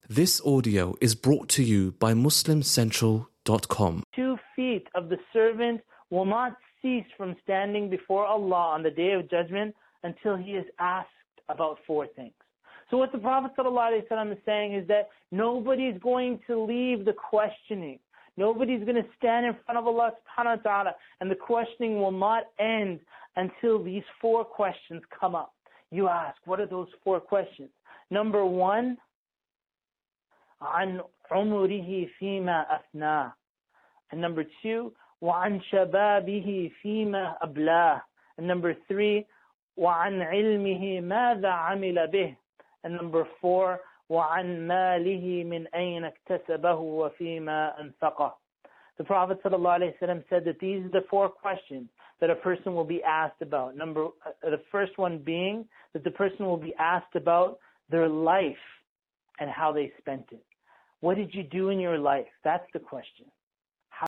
This audio is brought to you by MuslimCentral.com. 2 feet of the servant will not cease from standing before Allah on the Day of Judgment until he is asked about 4 things. So what the Prophet ﷺ is saying is that nobody's going to leave the questioning. Nobody's going to stand in front of Allah subhanahu wa ta'ala, and the questioning will not end until these 4 questions come up. You ask, what are those 4 questions? Number 1, عن عمره فيما أفناه. And number 2, وعن شبابه فيما أبلاه. And number 3, وعن علمه ماذا عمل به. And number 4, وعن ماله من أين اكتسبه وفيما أنفقه. The Prophet ﷺ said that these are the 4 questions that a person will be asked about. The first one being that the person will be asked about their life and how they spent it. What did you do in your life? That's the question.